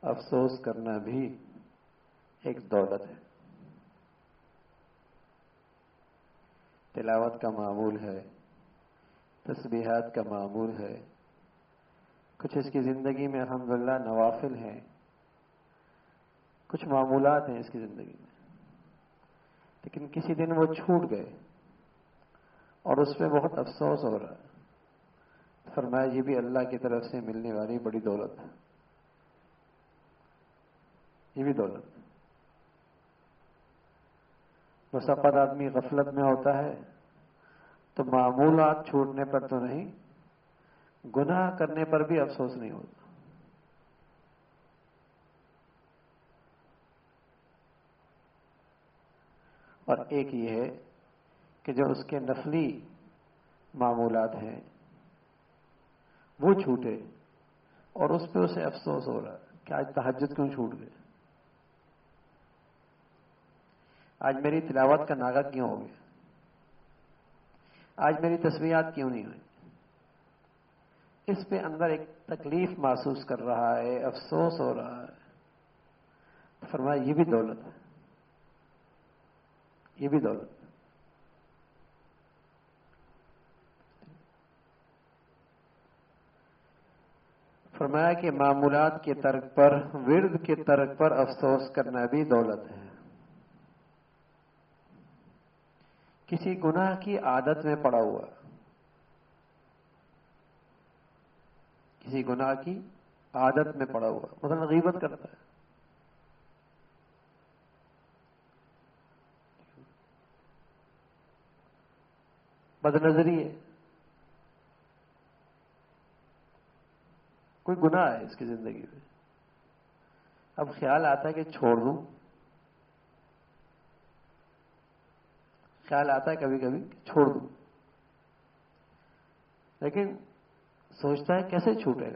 افسوس کرنا بھی ایک دولت ہے. تلاوت کا معمول ہے، تسبیحات کا معمول ہے، کچھ اس کی زندگی میں الحمدللہ نوافل ہیں، کچھ معمولات ہیں اس کی زندگی میں، لیکن کسی دن وہ چھوٹ گئے اور اس پہ بہت افسوس ہو رہا ہے. فرمایا یہ بھی اللہ کی طرف سے ملنے والی بڑی دولت ہے، یہ بھی دولت. بس اوقات آدمی غفلت میں ہوتا ہے تو معمولات چھوٹنے پر تو نہیں، گناہ کرنے پر بھی افسوس نہیں ہوتا. اور ایک یہ ہے کہ جو اس کے نفلی معمولات ہیں وہ چھوٹے اور اس پہ اسے افسوس ہو رہا ہے کہ آج تہجد کیوں چھوٹ گئے، آج میری تلاوت کا ناغہ کیوں ہو گیا، آج میری تسبیحات کیوں نہیں ہوئی. اس پہ اندر ایک تکلیف محسوس کر رہا ہے، افسوس ہو رہا ہے. فرمایا یہ بھی دولت ہے، یہ بھی دولت ہے. فرمایا کہ معمولات کے ترک پر، ورد کے ترک پر افسوس کرنا بھی دولت ہے. کسی گناہ کی عادت میں پڑا ہوا، کسی گناہ کی عادت میں پڑا ہوا، مثلا غیبت کرتا ہے، بد نظری ہے، کوئی گناہ ہے اس کی زندگی میں. اب خیال آتا ہے کہ چھوڑ دوں، خیال آتا ہے کبھی کبھی چھوڑ دوں، لیکن سوچتا ہے کیسے چھوٹے گا.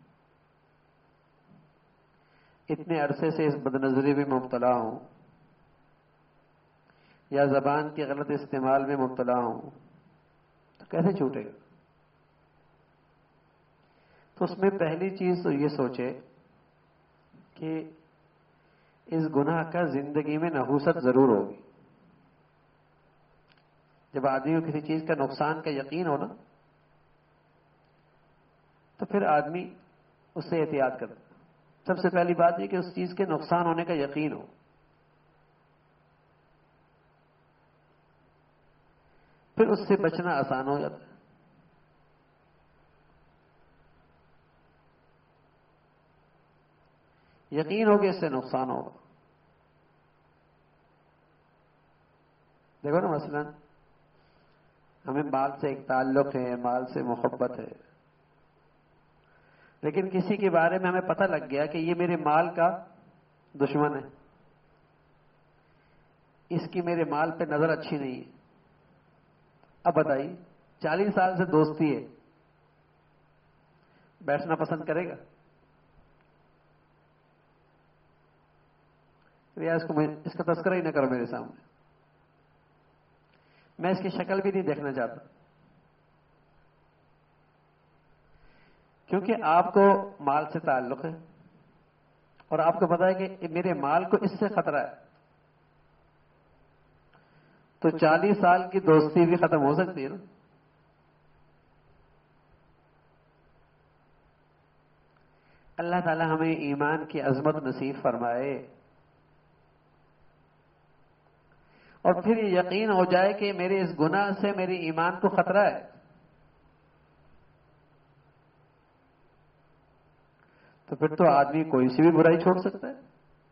اتنے عرصے سے اس بد نظری میں مبتلا ہوں، یا زبان کے غلط استعمال میں مبتلا ہوں، تو کیسے چھوٹے گا. تو اس میں پہلی چیز تو یہ سوچے کہ اس گناہ کا زندگی میں نحوست ضرور ہوگی. جب آدمی کو کسی چیز کا نقصان کا یقین ہو نا تو پھر آدمی اس سے احتیاط کرتا. سب سے پہلی بات یہ کہ اس چیز کے نقصان ہونے کا یقین ہو، پھر اس سے بچنا آسان ہو جاتا ہے. یقین ہو کہ اس سے نقصان ہوگا. دیکھو نا مثلا ہمیں مال سے ایک تعلق ہے، مال سے محبت ہے، لیکن کسی کے بارے میں ہمیں پتہ لگ گیا کہ یہ میرے مال کا دشمن ہے، اس کی میرے مال پہ نظر اچھی نہیں ہے. اب بتائیے 40 سال سے دوستی ہے، بیٹھنا پسند کرے گا؟ اس کا تذکرہ ہی نہ کرو میرے سامنے، میں اس کی شکل بھی نہیں دیکھنا چاہتا. کیونکہ آپ کو مال سے تعلق ہے اور آپ کو پتا ہے کہ میرے مال کو اس سے خطرہ ہے، تو 40 سال کی دوستی بھی ختم ہو سکتی ہے نا. اللہ تعالی ہمیں ایمان کی عظمت نصیب فرمائے اور پھر یہ یقین ہو جائے کہ میرے اس گناہ سے میرے ایمان کو خطرہ ہے، تو پھر تو آدمی کوئی سی بھی برائی چھوڑ سکتا ہے.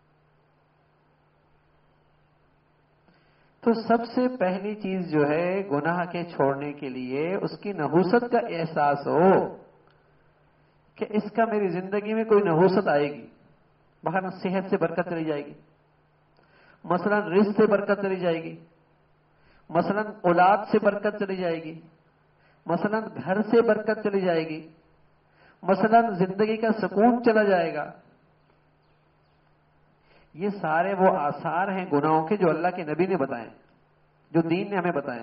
تو سب سے پہلی چیز جو ہے گناہ کے چھوڑنے کے لیے اس کی نحوست کا احساس ہو کہ اس کا میری زندگی میں کوئی نحوست آئے گی. مثلا صحت سے برکت چلی جائے گی، مثلا رزق سے برکت چلی جائے گی، مثلا اولاد سے برکت چلی جائے گی، مثلا گھر سے برکت چلی جائے گی، مثلا زندگی کا سکون چلا جائے گا. یہ سارے وہ آثار ہیں گناہوں کے جو اللہ کے نبی نے بتائے، جو دین نے ہمیں بتائے.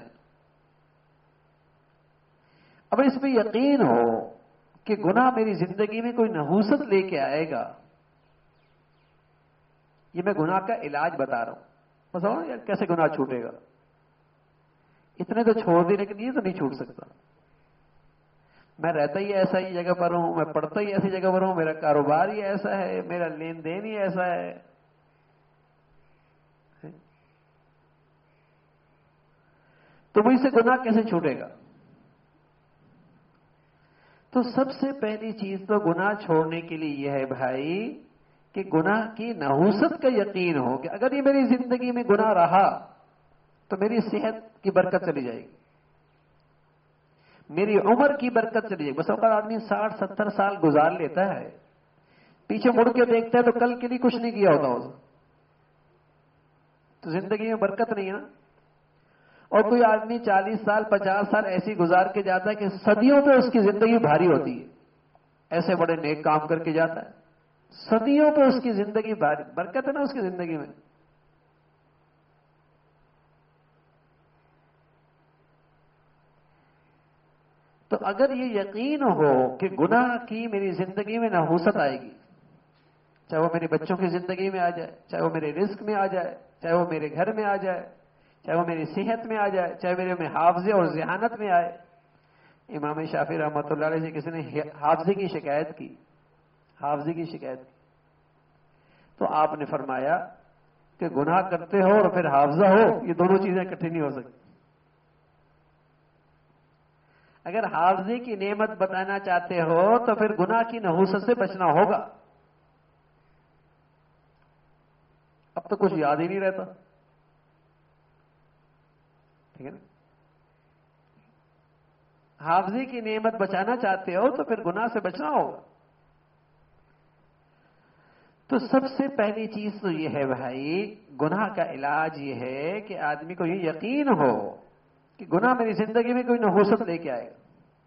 اب اس میں یقین ہو کہ گناہ میری زندگی میں کوئی نحوست لے کے آئے گا یہ میں گناہ کا علاج بتا رہا ہوں. بس یار کیسے گناہ چھوٹے گا؟ اتنے تو چھوڑ دی لیکن یہ تو نہیں چھوٹ سکتا. میں رہتا ہی ایسا ہی جگہ پر ہوں, میں پڑھتا ہی ایسی جگہ پر ہوں, میرا کاروبار ہی ایسا ہے, میرا لین دین ہی ایسا ہے. تو مجھ سے گناہ کیسے چھوٹے گا؟ تو سب سے پہلی چیز تو گناہ چھوڑنے کے لیے یہ ہے بھائی کہ گناہ کی نحوست کا یقین ہو کہ اگر یہ میری زندگی میں گناہ رہا تو میری صحت کی برکت چلی جائے گی, میری عمر کی برکت چلی جائے گی. بس اوقات آدمی 60-70 سال گزار لیتا ہے, پیچھے مڑ کے دیکھتا ہے تو کل کے لیے کچھ نہیں کیا ہوتا اس, تو زندگی میں برکت نہیں ہے نا. اور کوئی آدمی 40 سال 50 سال ایسی گزار کے جاتا ہے کہ صدیوں پہ اس کی زندگی بھاری ہوتی ہے, ایسے بڑے نیک کام کر کے جاتا ہے, صدیوں پہ اس کی زندگی بھاری, برکت ہے نا اس کی زندگی میں. تو اگر یہ یقین ہو کہ گناہ کی میری زندگی میں نحوست آئے گی, چاہے وہ میرے بچوں کی زندگی میں آ جائے, چاہے وہ میرے رزق میں آ جائے, چاہے وہ میرے گھر میں آ جائے, چاہے وہ میری صحت میں آ جائے, چاہے میرے میں حافظے اور ذہانت میں آئے. امام شافعی رحمۃ اللہ علیہ سے کسی نے حافظے کی شکایت کی, تو آپ نے فرمایا کہ گناہ کرتے ہو اور پھر حافظہ ہو, یہ دونوں چیزیں اکٹھی نہیں ہو سکتی. اگر حافظے کی نعمت بتانا چاہتے ہو تو پھر گناہ کی نحوست سے بچنا ہوگا. اب تو کچھ یاد ہی نہیں رہتا, ٹھیک ہے نا. حافظے کی نعمت بچانا چاہتے ہو تو پھر گناہ سے بچنا ہوگا. تو سب سے پہلی چیز تو یہ ہے بھائی, گناہ کا علاج یہ ہے کہ آدمی کو یہ یقین ہو کہ گناہ میری زندگی میں کوئی نحوست لے کے آئے گا.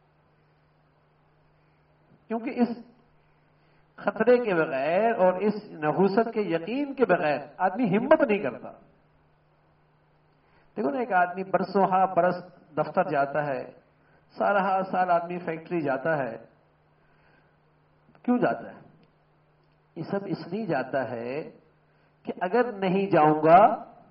کیونکہ اس خطرے کے بغیر اور اس نحوست کے یقین کے بغیر آدمی ہمت نہیں کرتا. دیکھو نا, ایک آدمی برسوں برس دفتر جاتا ہے, سارا سال آدمی فیکٹری جاتا ہے. کیوں جاتا ہے؟ یہ سب اس لیے جاتا ہے کہ اگر نہیں جاؤں گا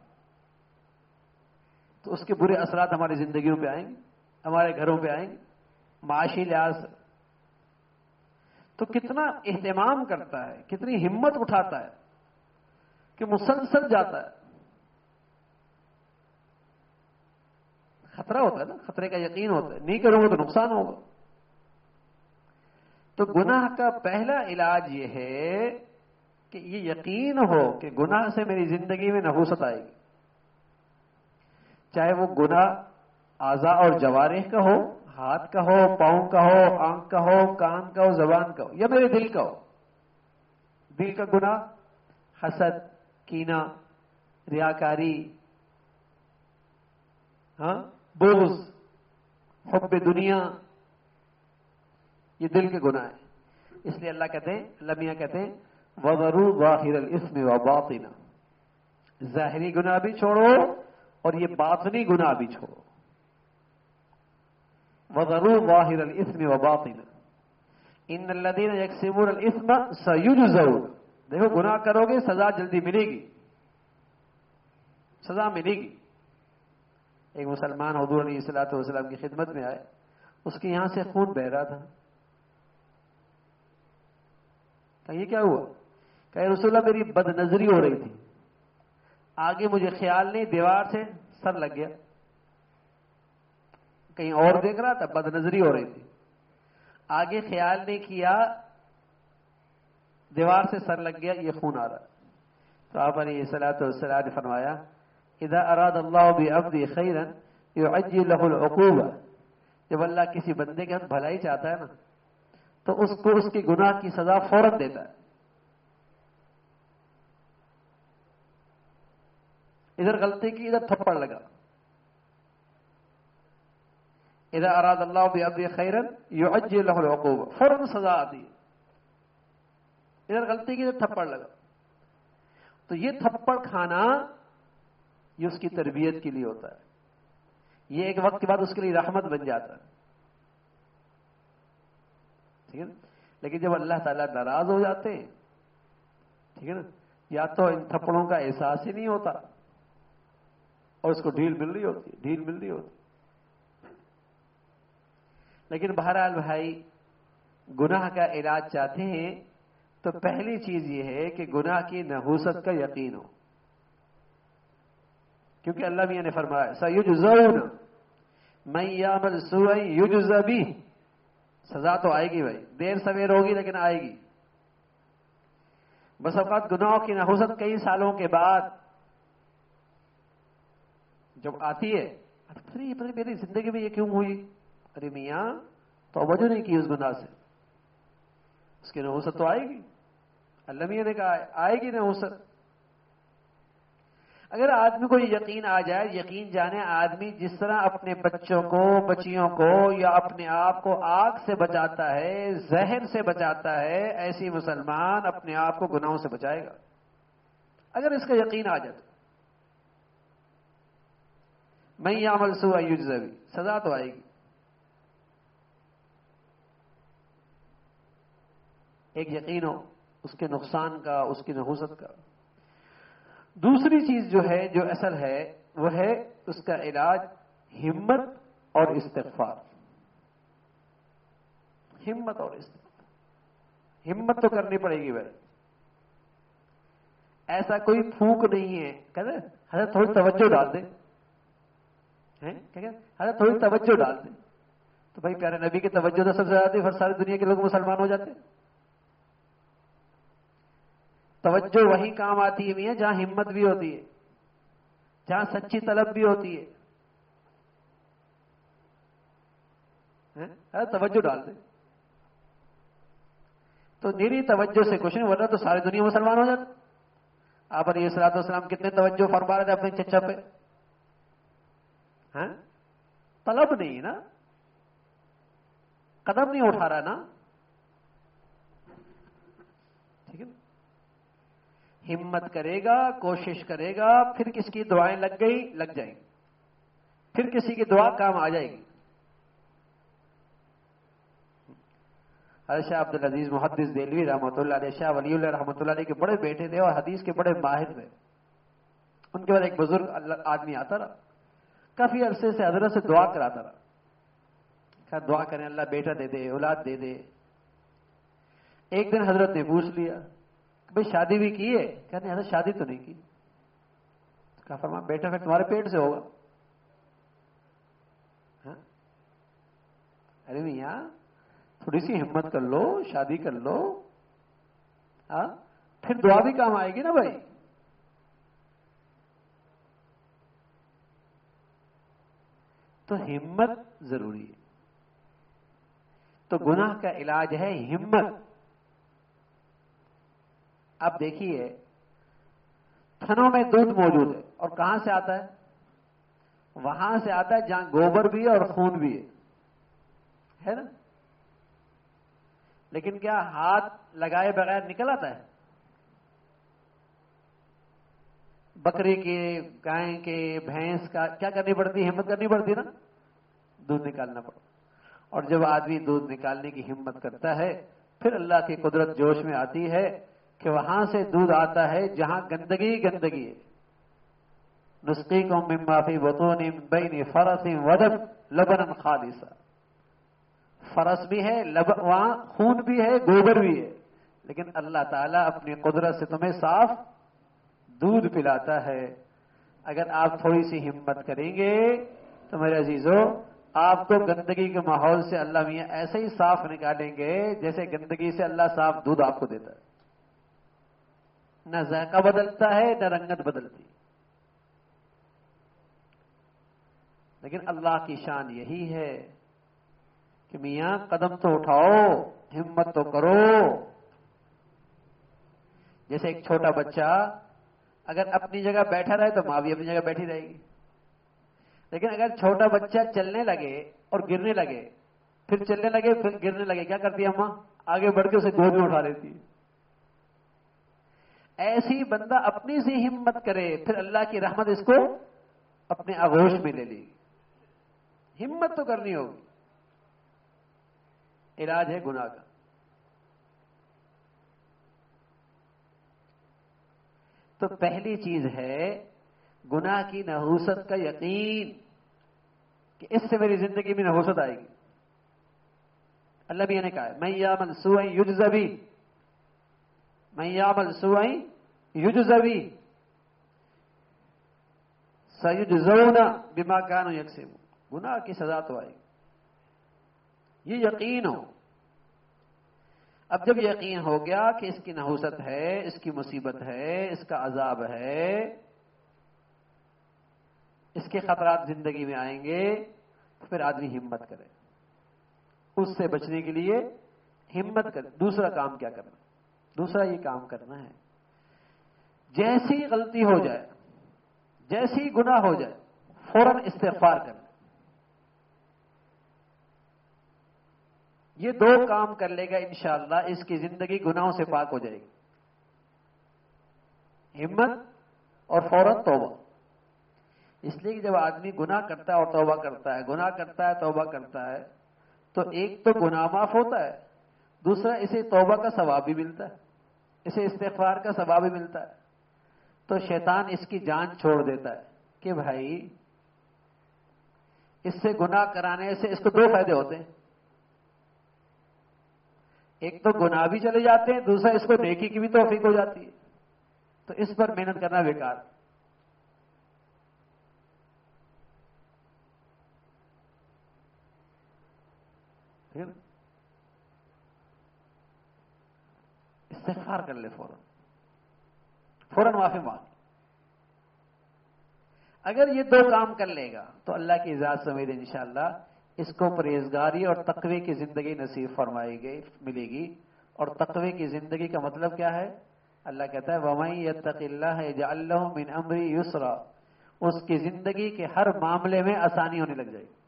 تو اس کے برے اثرات ہماری زندگیوں پہ آئیں گے, ہمارے گھروں پہ آئیں گے, معاشی لحاظ سے. تو کتنا اہتمام کرتا ہے, کتنی ہمت اٹھاتا ہے کہ مسلسل جاتا ہے. خطرہ ہوتا ہے نا, خطرے کا یقین ہوتا ہے, نہیں کروں گا تو نقصان ہوگا. تو گناہ کا پہلا علاج یہ ہے کہ یہ یقین ہو کہ گناہ سے میری زندگی میں نحوست آئے گی, چاہے وہ گناہ اعضاء اور جوارح کا ہو, ہاتھ کا ہو, پاؤں کا ہو, آنکھ کا ہو, کان کا ہو, زبان کا ہو, یا میرے دل کا ہو. دل کا گناہ حسد, کینہ, ریاکاری, بغض, حب دنیا, یہ دل کے گناہ ہیں. اس لیے اللہ کہتے ہیں, اللہ میاں کہتے ہیں وَذَرُوا ظَاهِرَ الْإِثْمِ وَبَاطِنَهُ, ظاہری گناہ بھی چھوڑو اور یہ باطنی گناہ بھی چھوڑو. وَذَرُوا ظَاهِرَ الْإِثْمِ وَبَاطِنَهُ إِنَّ الَّذِينَ يَكْسِبُونَ الْإِثْمَ سَيُجْزَوْنَ. دیکھو گناہ کرو گے سزا جلدی ملے گی, سزا ملے گی. ایک مسلمان حضور علیہ الصلوۃ والسلام کی خدمت میں آئے, اس کے یہاں سے خون بہ رہا تھا. کہ یہ کیا ہوا؟ کہ رسول اللہ میری بد نظری ہو رہی تھی, آگے مجھے خیال نہیں, دیوار سے سر لگ گیا, کہیں اور دیکھ رہا تھا, بد نظری ہو رہی تھی, آگے خیال نہیں کیا, دیوار سے سر لگ گیا, یہ خون آ رہا. تو آپ علیہ الصلوۃ والسلام نے فرمایا اذا اراد اللہ بعبدی خیرا یعجل له العقوبہ, جب اللہ کسی بندے کے ہاتھ بھلائی چاہتا ہے نا تو اس کو اس کے گناہ کی سزا فوراً دیتا ہے. ادھر غلطی کی, ادھر تھپڑ لگا. اذا اراد اللہ بعبدی خیرا یعجل له العقوبہ, فوراً سزا آتی ہے. ادھر غلطی کی, ادھر تھپڑ لگا. تو یہ تھپڑ کھانا یہ اس کی تربیت کے لیے ہوتا ہے, یہ ایک وقت کے بعد اس کے لیے رحمت بن جاتا ہے. ٹھیک ہے نا. لیکن جب اللہ تعالیٰ ناراض ہو جاتے ہیں, ٹھیک ہے نا, یا تو ان تھپڑوں کا احساس ہی نہیں ہوتا اور اس کو ڈھیل مل رہی ہوتی. لیکن بہرحال بھائی، گناہ کا علاج چاہتے ہیں تو پہلی چیز یہ ہے کہ گناہ کی نحوست کا یقین ہو، کیونکہ اللہ میاں نے فرمایا سَيُجْزَوْنَ مَن يَعْمَلْ سُوءًا يُجْزَ بِهِ. سزا تو آئے گی بھائی، دیر سویر ہوگی لیکن آئے گی. بس اوقات گناہوں کی نحوست کئی سالوں کے بعد جب آتی ہے، میری زندگی میں یہ کیوں ہوئی؟ ارے میاں توجہ نہیں کی اس گناہ سے، اس کی نحوست تو آئے گی. اللہ میاں نے کہا آئے گی نحوست. اگر آدمی کو یہ یقین آ جائے، یقین جانے آدمی جس طرح اپنے بچوں کو، بچیوں کو یا اپنے آپ کو آگ سے بچاتا ہے، زہر سے بچاتا ہے، ایسی مسلمان اپنے آپ کو گناہوں سے بچائے گا اگر اس کا یقین آ جائے. من یعمل سوءا یجز بہ، سزا تو آئے گی. ایک یقین ہو اس کے نقصان کا، اس کی نحوست کا. دوسری چیز جو ہے، جو اصل ہے، وہ ہے اس کا علاج ہمت اور استغفار. ہمت اور استغفار. ہمت تو کرنی پڑے گی بھائی. ایسا کوئی پھونک نہیں ہے کہتے حضرت تھوڑی توجہ ڈال دے، حضرت تھوڑی توجہ ڈال دے. تو بھائی پیارے نبی کی توجہ تو سب سے زیادہ تھی، پھر ساری دنیا کے لوگ مسلمان ہو جاتے. توجہ وہی کام آتی ہے جہاں ہمت بھی ہوتی ہے، جہاں سچی طلب بھی ہوتی ہے. توجہ ڈال دے تو میری توجہ سے کچھ نہیں، ورنہ تو ساری دنیا مسلمان ہو جاتی. آپ علیہ الصلوۃ والسلام کتنے توجہ فرما رہے تھے اپنے چچا پہ. طلب نہیں نا، قدم نہیں اٹھا رہا نا. ٹھیک ہے، ہمت کرے گا، کوشش کرے گا، پھر کس کی دعائیں لگ جائیں گی، پھر کسی کی دعا کام آ جائے گی. حضرت شاہ عبد العزیز محدث دہلوی رحمۃ اللہ علیہ، شاہ ولی اللہ رحمۃ اللہ علیہ کے بڑے بیٹے تھے اور حدیث کے بڑے ماہر تھے. ان کے بعد ایک بزرگ آدمی آتا رہا، کافی عرصے سے حضرت سے دعا کراتا رہا، کہا دعا کریں اللہ بیٹا دے دے، اولاد دے دے. ایک دن حضرت نے پوچھ لیا بھائی شادی بھی کی ہے؟ کہا نہیں حضرت شادی تو نہیں کی. کہا فرما بیٹا پھر تمہارے پیٹ سے ہوگا. ارے میاں تھوڑی سی ہمت کر لو، شادی کر لو، پھر دعا بھی کام آئے گی نا بھائی. تو ہمت ضروری ہے. تو گناہ کا علاج ہے ہمت. اب دیکھیے تھنوں میں دودھ موجود ہے اور کہاں سے آتا ہے؟ وہاں سے آتا ہے جہاں گوبر بھی ہے اور خون بھی ہے نا. لیکن کیا ہاتھ لگائے بغیر نکل آتا ہے؟ بکری کے، گائے کے، بھینس کا کیا کرنی پڑتی ہے؟ ہمت کرنی پڑتی نا، دودھ نکالنا پڑتا. اور جب آدمی دودھ نکالنے کی ہمت کرتا ہے پھر اللہ کی قدرت جوش میں آتی ہے کہ وہاں سے دودھ آتا ہے جہاں گندگی ہے. نسقیکم مما فی بطون بین فرث ودم لبنا خالصا. فرس بھی ہے، وہاں خون بھی ہے، گوبر بھی ہے، لیکن اللہ تعالیٰ اپنی قدرت سے تمہیں صاف دودھ پلاتا ہے. اگر آپ تھوڑی سی ہمت کریں گے تو میرے عزیزو آپ کو گندگی کے ماحول سے اللہ میاں ایسے ہی صاف نکالیں گے جیسے گندگی سے اللہ صاف دودھ آپ کو دیتا ہے. نہ ذائقہ بدلتا ہے نہ رنگت بدلتی. لیکن اللہ کی شان یہی ہے کہ میاں قدم تو اٹھاؤ، ہمت تو کرو. جیسے ایک چھوٹا بچہ اگر اپنی جگہ بیٹھا رہے تو ماں بھی اپنی جگہ بیٹھی رہے گی. لیکن اگر چھوٹا بچہ چلنے لگے اور گرنے لگے، پھر چلنے لگے پھر گرنے لگے، کیا کرتی ہے ماں؟ آگے بڑھ کے اسے گود میں اٹھا لیتی ہے. ایسی بندہ اپنی سی ہمت کرے پھر اللہ کی رحمت اس کو اپنے آغوش میں لے لے گی. ہمت تو کرنی ہوگی. علاج ہے گناہ کا. تو پہلی چیز ہے گناہ کی نحوست کا یقین کہ اس سے میری زندگی میں نحوست آئے گی. اللہ بھی نے کہا ہے من یعمل سوءا یجز بہ، من یعمل سوءا یجز بہ سیجزون بما کانوا یکسبون. گناہ کی سزا تو آئے گی، یہ یقین ہو. اب جب یقین ہو گیا کہ اس کی نحوست ہے، اس کی مصیبت ہے، اس کا عذاب ہے، اس کے خطرات زندگی میں آئیں گے، تو پھر آدمی ہمت کرے اس سے بچنے کے لیے. ہمت کرے. دوسرا کام کیا کرنا؟ دوسرا یہ کام کرنا ہے جیسی غلطی ہو جائے، جیسی گناہ ہو جائے، فوراً استغفار کرنا. یہ دو کام کر لے گا انشاءاللہ اس کی زندگی گناہوں سے پاک ہو جائے گی. ہمت اور فوراً توبہ. اس لیے کہ جب آدمی گناہ کرتا ہے اور توبہ کرتا ہے، گناہ کرتا ہے توبہ کرتا ہے، تو ایک تو گناہ معاف ہوتا ہے، دوسرا اسے توبہ کا ثواب بھی ملتا ہے، اسے استغفار کا ثواب بھی ملتا ہے. تو شیطان اس کی جان چھوڑ دیتا ہے کہ بھائی اس سے گناہ کرانے سے اس کو دو فائدے ہوتے ہیں. ایک تو گناہ بھی چلے جاتے ہیں، دوسرا اس کو نیکی کی بھی توفیق ہو جاتی ہے. تو اس پر محنت کرنا بیکار. استغفار کر لے فوراً معافی مانگ. اگر یہ دو کام کر لے گا تو اللہ کی اجازت سے امید انشاءاللہ اس کو پرہیزگاری اور تقوی کی زندگی نصیب فرمائی گئی ملے گی. اور تقوی کی زندگی کا مطلب کیا ہے؟ اللہ کہتا ہے وَمَن يَتَّقِ اللَّهَ يَجْعَل لَّهُ مِنْ أَمْرِهِ يُسْرًا. اس کی زندگی کے ہر معاملے میں آسانی ہونے لگ جائے گی.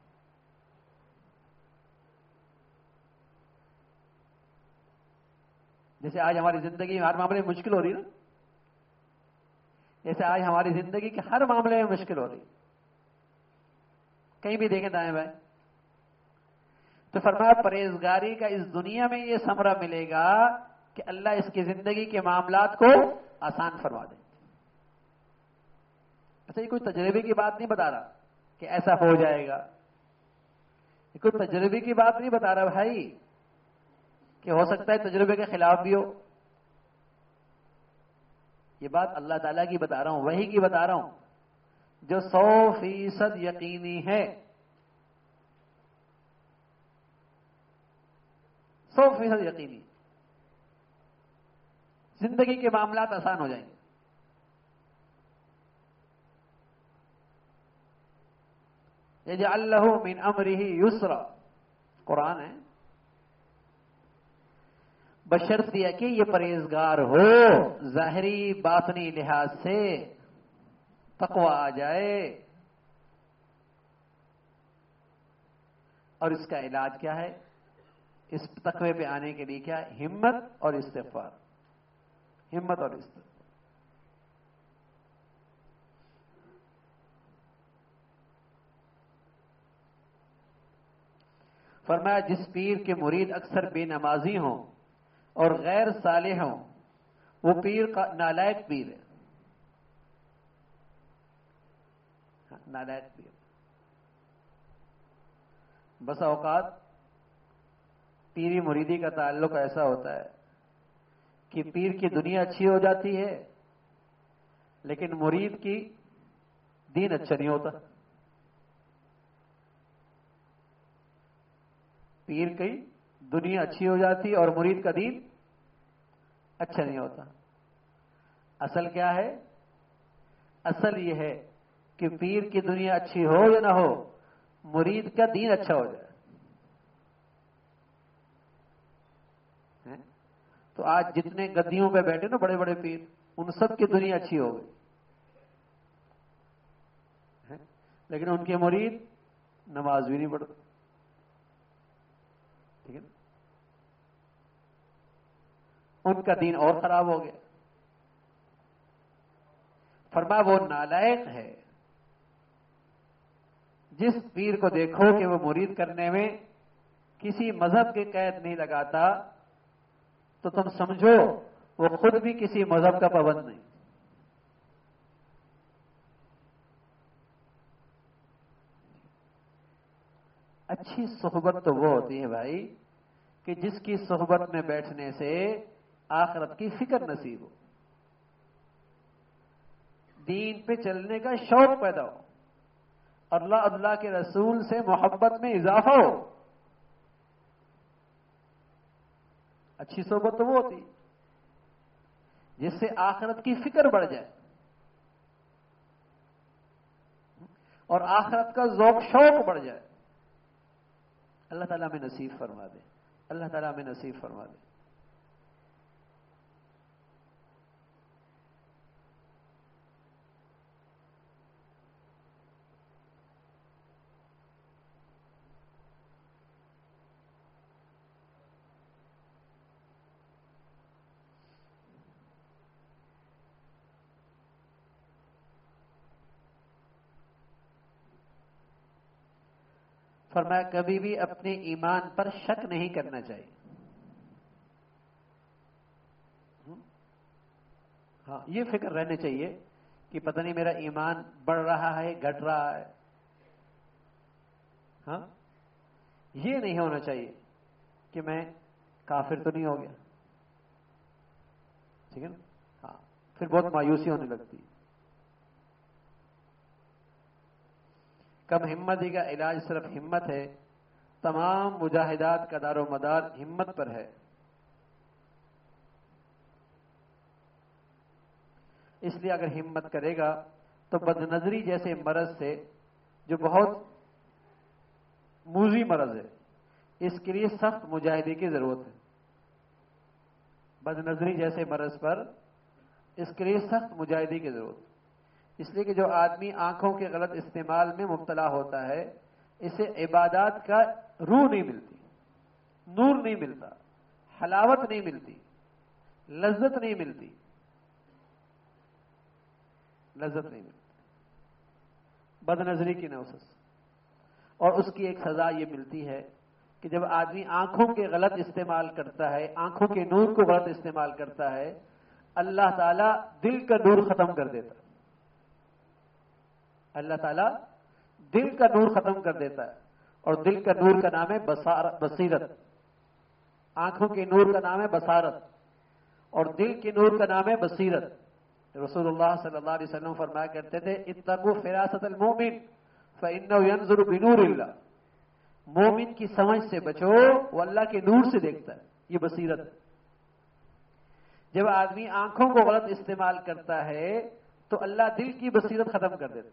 جیسے آج ہماری زندگی میں ہر معاملے میں مشکل ہو رہی ہے نا، جیسے آج ہماری زندگی کے ہر معاملے میں مشکل ہو رہی ہے، کہیں بھی دیکھیں دائیں بائیں. تو فرمایا پرہیزگاری کا اس دنیا میں یہ ثمرہ ملے گا کہ اللہ اس کی زندگی کے معاملات کو آسان فرما دے. اچھا، یہ کوئی تجربے کی بات نہیں بتا رہا کہ ایسا ہو جائے گا، یہ کوئی تجربے کی بات نہیں بتا رہا بھائی کہ ہو سکتا ہے تجربے کے خلاف بھی ہو. یہ بات اللہ تعالیٰ کی بتا رہا ہوں، وحی کی بتا رہا ہوں جو 100% یقینی ہے. 100% یقینی. زندگی کے معاملات آسان ہو جائیں گے. یجعل لہ من امرہ یسرا، قرآن ہے. بشرط یہ کہ یہ پرہیزگار ہو، ظاہری باطنی لحاظ سے تقوی آ جائے. اور اس کا علاج کیا ہے؟ اس تقوی پہ آنے کے لیے کیا؟ ہمت اور استغفار. ہمت اور استغفار. فرمایا جس پیر کے مرید اکثر بے نمازی ہوں اور غیر صالح ہوں وہ پیر کا نالائق پیر ہے. نالائق پیر. بس اوقات پیری مریدی کا تعلق ایسا ہوتا ہے کہ پیر کی دنیا اچھی ہو جاتی ہے لیکن مرید کی دین اچھا نہیں ہوتا. پیر کی دنیا اچھی ہو جاتی اور مرید کا دین اچھا نہیں ہوتا. اصل کیا ہے؟ اصل یہ ہے کہ پیر کی دنیا اچھی ہو یا نہ ہو، مرید کا دین اچھا ہو جائے. تو آج جتنے گدیوں پہ بیٹھے نا بڑے بڑے پیر، ان سب کی دنیا اچھی ہو گئی، لیکن ان کے مرید نماز بھی نہیں پڑھتے. ٹھیک ہے نا؟ ان کا دین اور خراب ہو گیا. فرمایا وہ نالائق ہے جس پیر کو دیکھو کہ وہ مرید کرنے میں کسی مذہب کے قید نہیں لگاتا تو تم سمجھو وہ خود بھی کسی مذہب کا پابند نہیں. اچھی صحبت تو وہ ہوتی ہے بھائی کہ جس کی صحبت میں بیٹھنے سے آخرت کی فکر نصیب ہو، دین پہ چلنے کا شوق پیدا ہو، اللہ کے رسول سے محبت میں اضافہ ہو۔ اچھی صحبت تو وہ ہوتی جس سے آخرت کی فکر بڑھ جائے اور آخرت کا ذوق شوق بڑھ جائے۔ اللہ تعالیٰ میں نصیب فرما دے، اللہ تعالیٰ میں نصیب فرما دے۔ فرمایا کبھی بھی اپنے ایمان پر شک نہیں کرنا چاہیے۔ ہاں یہ فکر رہنی چاہیے کہ پتہ نہیں میرا ایمان بڑھ رہا ہے گھٹ رہا ہے۔ ہاں یہ نہیں ہونا چاہیے کہ میں کافر تو نہیں ہو گیا، ٹھیک ہے نا؟ ہاں پھر بہت مایوسی ہونے لگتی۔ کم ہمتی کا علاج صرف ہمت ہے، تمام مجاہدات کا دار و مدار ہمت پر ہے۔ اس لیے اگر ہمت کرے گا تو بد نظری جیسے مرض سے، جو بہت موذی مرض ہے، اس کے لیے سخت مجاہدے کی ضرورت ہے۔ بد نظری جیسے مرض پر اس کے لیے سخت مجاہدے کی ضرورت ہے۔ اس لیے کہ جو آدمی آنکھوں کے غلط استعمال میں مبتلا ہوتا ہے، اسے عبادات کا روح نہیں ملتی، نور نہیں ملتا، حلاوت نہیں ملتی، لذت نہیں ملتی، لذت نہیں ملتی بد نظری کی نوسط۔ اور اس کی ایک سزا یہ ملتی ہے کہ جب آدمی آنکھوں کے غلط استعمال کرتا ہے، آنکھوں کے نور کو غلط استعمال کرتا ہے، اللہ تعالیٰ دل کا نور ختم کر دیتا ہے۔ اللہ تعالیٰ دل کا نور ختم کر دیتا ہے، اور دل کا نور کا نام ہے بصیرت۔ آنکھوں کے نور کا نام ہے بصارت، اور دل کے نور کا نام ہے بصیرت۔ رسول اللہ صلی اللہ علیہ وسلم فرمایا کرتے تھے اتقوا فراست المومن فإنه ينظر بنور اللہ۔ مومن کی سمجھ سے بچو، وہ اللہ کے نور سے دیکھتا ہے، یہ بصیرت ہے۔ جب آدمی آنکھوں کو غلط استعمال کرتا ہے تو اللہ دل کی بصیرت ختم کر دیتا،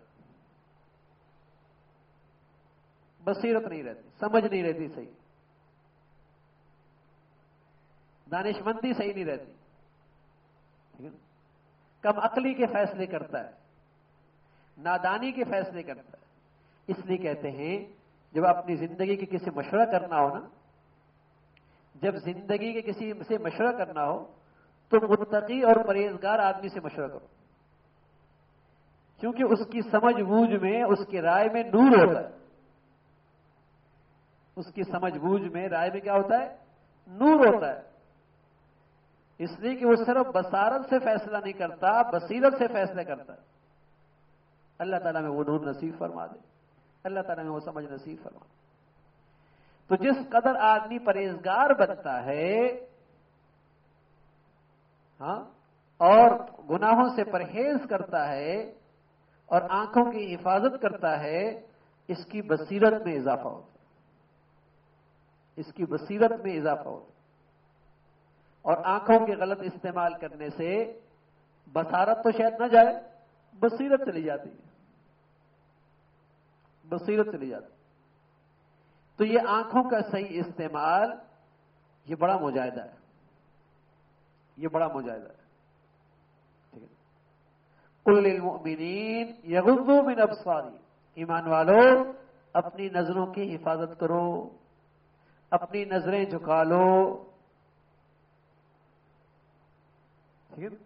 بصیرت نہیں رہتی، سمجھ نہیں رہتی صحیح، دانش مندی صحیح نہیں رہتی، ٹھیک ہے؟ کم عقلی کے فیصلے کرتا ہے، نادانی کے فیصلے کرتا ہے۔ اس لیے کہتے ہیں جب اپنی زندگی کے کسی مشورہ کرنا ہو نا، جب زندگی کے کسی سے مشورہ کرنا ہو تو متقی اور پرہیزگار آدمی سے مشورہ کرو، کیونکہ اس کی سمجھ بوجھ میں، اس کی رائے میں نور ہوتا ہے۔ اس کی سمجھ بوجھ میں، رائے میں کیا ہوتا ہے؟ نور ہوتا ہے۔ اس لیے کہ وہ صرف بصارت سے فیصلہ نہیں کرتا، بصیرت سے فیصلہ کرتا ہے۔ اللہ تعالیٰ میں وہ نور نصیب فرما دے، اللہ تعالیٰ میں وہ سمجھ نصیب فرما دے۔ تو جس قدر آدمی پرہیزگار بنتا ہے، ہاں، اور گناہوں سے پرہیز کرتا ہے اور آنکھوں کی حفاظت کرتا ہے، اس کی بصیرت میں اضافہ ہوتا ہے، اس کی بصیرت میں اضافہ ہوتا ہے۔ اور آنکھوں کے غلط استعمال کرنے سے بصارت تو شاید نہ جائے، بصیرت چلی جاتی ہے، بصیرت چلی جاتی۔ تو یہ آنکھوں کا صحیح استعمال، یہ بڑا مجاہدہ ہے، یہ بڑا مجاہدہ ہے، ٹھیک ہے؟ قل للمؤمنین یغضوا من ابصارہم، ایمان والو اپنی نظروں کی حفاظت کرو، اپنی نظریں جھکا لو، ٹھیک ہے؟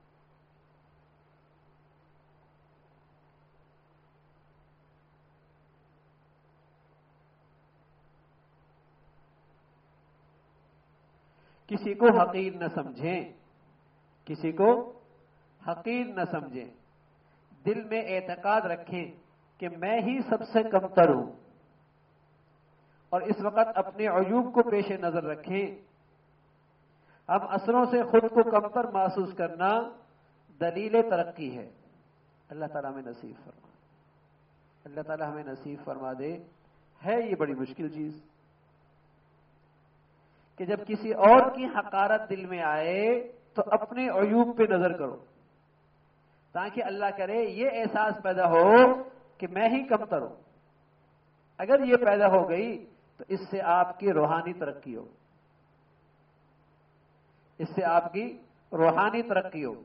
کسی کو حقیر نہ سمجھیں، کسی کو حقیر نہ سمجھیں، دل میں اعتقاد رکھیں کہ میں ہی سب سے کمتر ہوں، اور اس وقت اپنے عیوب کو پیش نظر رکھیں. ہم اثروں سے خود کو کمتر محسوس کرنا دلیل ترقی ہے. اللہ تعالیٰ ہمیں نصیب فرما، اللہ تعالیٰ ہمیں نصیب فرما دے. ہے یہ بڑی مشکل چیز کہ جب کسی اور کی حقارت دل میں آئے تو اپنے عیوب پہ نظر کرو، تاکہ اللہ کرے یہ احساس پیدا ہو کہ میں ہی کمتر ہوں. اگر یہ پیدا ہو گئی تو اس سے آپ کی روحانی ترقی ہو، اس سے آپ کی روحانی ترقی ہو.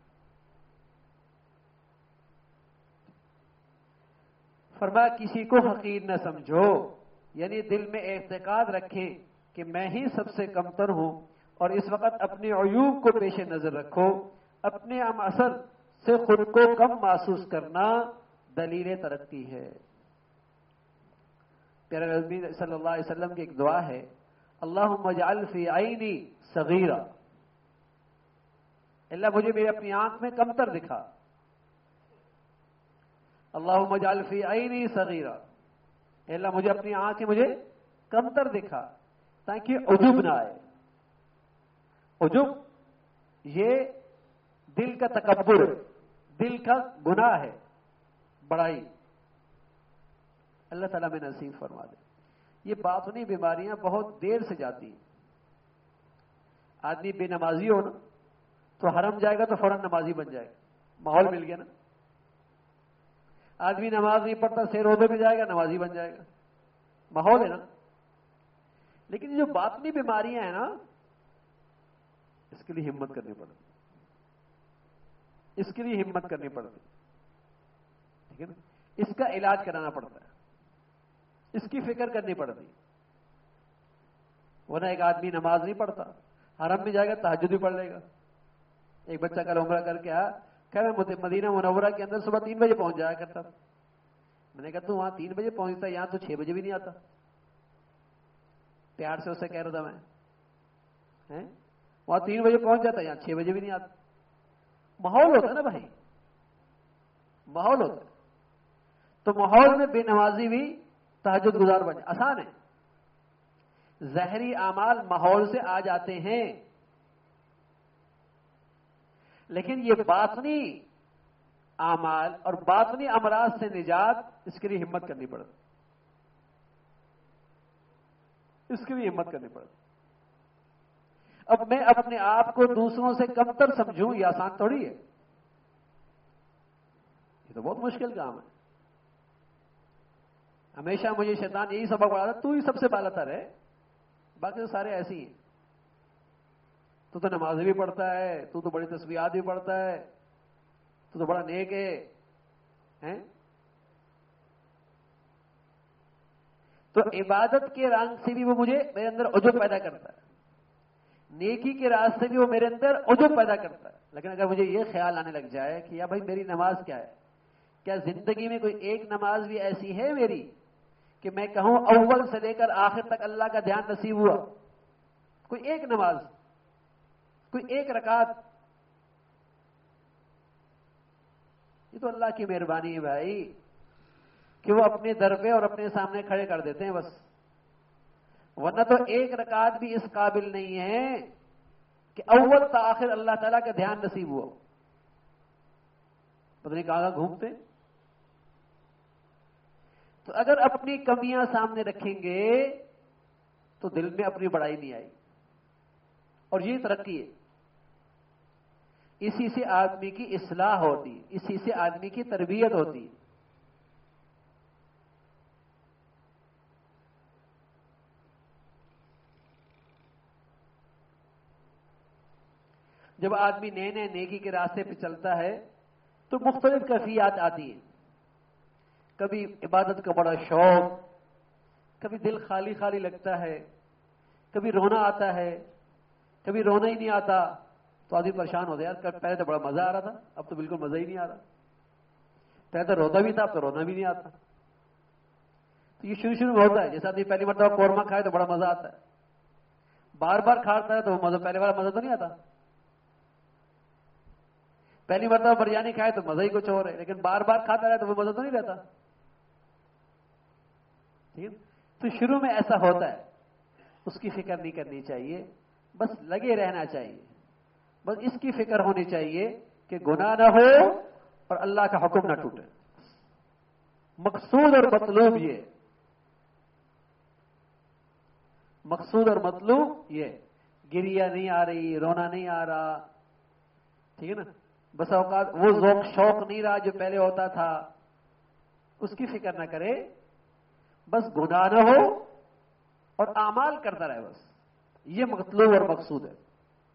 فرمایا کسی کو حقیر نہ سمجھو، یعنی دل میں اعتقاد رکھیں کہ میں ہی سب سے کمتر ہوں، اور اس وقت اپنے عیوب کو پیش نظر رکھو. اپنے ہم اثر سے خود کو کم محسوس کرنا دلیل ترقی ہے. پیارے نبی صلی اللہ علیہ وسلم کی ایک دعا ہے، اللہم اجعل فی عینی صغیرا، اللہ مجھے میری اپنی آنکھ میں کمتر دکھا. اللہم اجعل فی عینی صغیرا، اللہ مجھے اپنی آنکھ میں مجھے کمتر دکھا، تاکہ عجب نہ آئے. عجب یہ دل کا تکبر ہے، دل کا گناہ ہے، بڑائی. اللہ تعالیٰ میں نصیب فرما دے. یہ باطنی بیماریاں بہت دیر سے جاتی ہیں. آدمی بے نمازی ہو نا تو حرم جائے گا تو فوراً نمازی بن جائے گا، ماحول مل گیا نا. آدمی نماز نہیں پڑھتا سیر عہدے میں جائے گا، نمازی بن جائے گا، ماحول ہے نا. لیکن یہ جو باطنی بیماریاں ہیں نا، اس کے لیے ہمت کرنی پڑتی، اس کے لیے ہمت کرنی پڑتی، ٹھیک ہے نا. اس کا علاج کرانا پڑتا ہے، اس کی فکر کرنی پڑتی. ورنہ ایک آدمی نماز نہیں پڑھتا، حرم میں جائے گا تہجد بھی پڑھ لے گا. ایک بچہ کل عمرہ کر کے آیا، کہ میں مدینہ منورہ کے اندر صبح 3 بجے پہنچ جایا کرتا. میں نے کہا تو وہاں 3 بجے پہنچتا، یہاں تو 6 بجے بھی نہیں آتا. پیار سے اسے کہہ رہا تھا میں، وہاں 3 بجے پہنچ جاتا، یہاں 6 بجے بھی نہیں آتا. ماحول ہوتا ہے نا بھائی، ماحول ہوتا ہے. تو ماحول میں بے نمازی بھی تہجد گزار بن جائے، آسان ہے. ظاہری اعمال ماحول سے آ جاتے ہیں، لیکن یہ باطنی اعمال اور باطنی امراض سے نجات، اس کے لیے ہمت کرنی پڑتی، اس کے لیے ہمت کرنی پڑتی. اب میں اپنے آپ کو دوسروں سے کمتر سمجھوں، یہ آسان تھوڑی ہے، یہ تو بہت مشکل کام ہے. ہمیشہ مجھے شیطان یہی سبق پڑھا تھا، تو ہی سب سے بالا تر ہے، باقی تو سارے ایسے ہی ہیں. تو نماز بھی پڑھتا ہے، تو بڑی تسبیحات بھی پڑھتا ہے، تو بڑا نیک ہے. تو عبادت کے رنگ سے بھی وہ مجھے میرے اندر عجب پیدا کرتا ہے، نیکی کے راستے سے بھی وہ میرے اندر عجب پیدا کرتا ہے. لیکن اگر مجھے یہ خیال آنے لگ جائے کہ یا بھائی میری نماز کیا ہے، کیا زندگی میں کوئی ایک نماز بھی ایسی ہے میری کہ میں کہوں اول سے لے کر آخر تک اللہ کا دھیان نصیب ہوا؟ کوئی ایک نماز، کوئی ایک رکعت؟ یہ تو اللہ کی مہربانی ہے بھائی کہ وہ اپنے در پہ اور اپنے سامنے کھڑے کر دیتے ہیں بس. ورنہ تو ایک رکعت بھی اس قابل نہیں ہے کہ اول تا آخر اللہ تعالیٰ کا دھیان نصیب ہوا. پتہ نہیں کہاں گھومتے. تو اگر اپنی کمیاں سامنے رکھیں گے تو دل میں اپنی بڑائی نہیں آئی، اور یہ ترقی ہے. اسی سے آدمی کی اصلاح ہوتی، اسی سے آدمی کی تربیت ہوتی. جب آدمی نئے نئے نیکی کے راستے پہ چلتا ہے تو مختلف کیفیات آتی ہیں. کبھی عبادت کا بڑا شوق، کبھی دل خالی خالی لگتا ہے، کبھی رونا آتا ہے، کبھی رونا ہی نہیں آتا. تو آدمی پریشان ہوتا ہے، یار پہلے تو بڑا مزہ آ رہا تھا، اب تو بالکل مزہ ہی نہیں آ رہا. پہلے تو روتا بھی تھا، اب تو رونا بھی نہیں آتا. تو یہ شروع میں ہوتا ہے. جیسے آدمی پہلی مرتبہ قورمہ کھائے تو بڑا مزہ آتا ہے، بار بار کھاتا ہے تو مزہ، پہلے والا مزہ تو نہیں آتا. پہلی مرتبہ بریانی کھائے تو مزہ ہی کچھ اور ہے، لیکن بار بار کھاتا رہے تو وہ مزہ تو نہیں رہتا. ٹھیک ہے. تو شروع میں ایسا ہوتا ہے، اس کی فکر نہیں کرنی چاہیے، بس لگے رہنا چاہیے، بس اس کی فکر ہونی چاہیے کہ گناہ نہ ہو اور اللہ کا حکم نہ ٹوٹے. مقصود اور مطلوب یہ، مقصود اور مطلوب یہ، گریہ نہیں آ رہی، رونا نہیں آ رہا، ٹھیک ہے نا، بس اوقات وہ ذوق شوق نہیں رہا جو پہلے ہوتا تھا، اس کی فکر نہ کرے، بس گناہ نہ ہو اور اعمال کرتا رہے، بس یہ مطلوب اور مقصود ہے،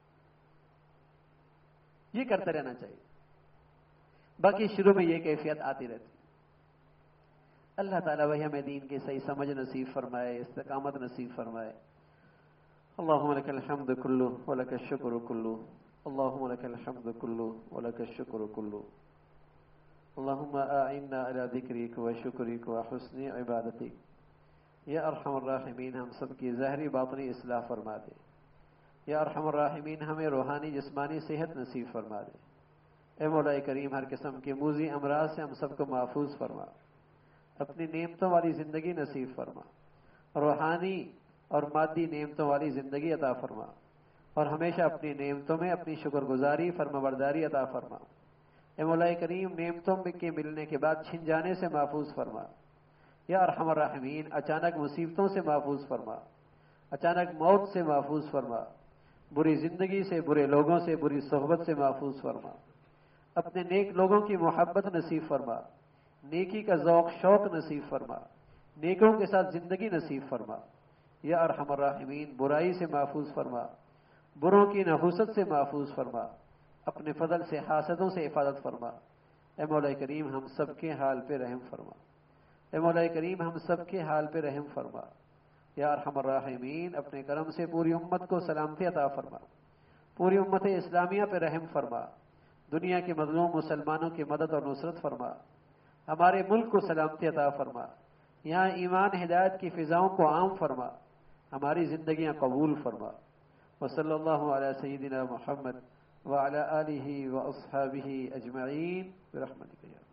یہ کرتے رہنا چاہیے. باقی شروع میں یہ کیفیت آتی رہتی. اللہ تعالیٰ وہی ہمیں دین کی صحیح سمجھ نصیب فرمائے، استقامت نصیب فرمائے. اللہم لک الحمد کلہ ولک الشکر کلہ، اللہم لک الحمد کلہ ولک الشکر کلہ، اللہم اعنا علی ذکرک و شکرک و حسن عبادتک. یا ارحم الراحمین ہم سب کی ظاہری باطنی اصلاح فرما دے. یا ارحم الراحمین ہمیں روحانی جسمانی صحت نصیب فرما دے. اے مولا کریم ہر قسم کے موذی امراض سے ہم سب کو محفوظ فرما، اپنی نعمتوں والی زندگی نصیب فرما، روحانی اور مادی نعمتوں والی زندگی عطا فرما، اور ہمیشہ اپنی نعمتوں میں اپنی شکر گزاری فرمانبرداری عطا فرما. اے مولا کریم نعمتوں کے ملنے کے بعد چھن جانے سے محفوظ فرما. یا ارحم الراحمین اچانک مصیبتوں سے محفوظ فرما، اچانک موت سے محفوظ فرما، بری زندگی سے، برے لوگوں سے، بری صحبت سے محفوظ فرما. اپنے نیک لوگوں کی محبت نصیب فرما، نیکی کا ذوق شوق نصیب فرما، نیکوں کے ساتھ زندگی نصیب فرما. یا ارحم الراحمین برائی سے محفوظ فرما، بروں کی نحوست سے محفوظ فرما، اپنے فضل سے حاسدوں سے حفاظت فرما. اے مولا کریم ہم سب کے حال پہ رحم فرما. اے مولا کریم ہم سب کے حال پہ رحم فرما. یا ارحم الراحمین اپنے کرم سے پوری امت کو سلامتی عطا فرما، پوری امت اسلامیہ پہ رحم فرما، دنیا کے مظلوم مسلمانوں کی مدد اور نصرت فرما، ہمارے ملک کو سلامتی عطا فرما، یہاں ایمان ہدایت کی فضاؤں کو عام فرما، ہماری زندگیاں قبول فرما. وصلی اللہ علی سیدنا محمد وعلی آلہ واصحابہ اجمعین برحمتک یا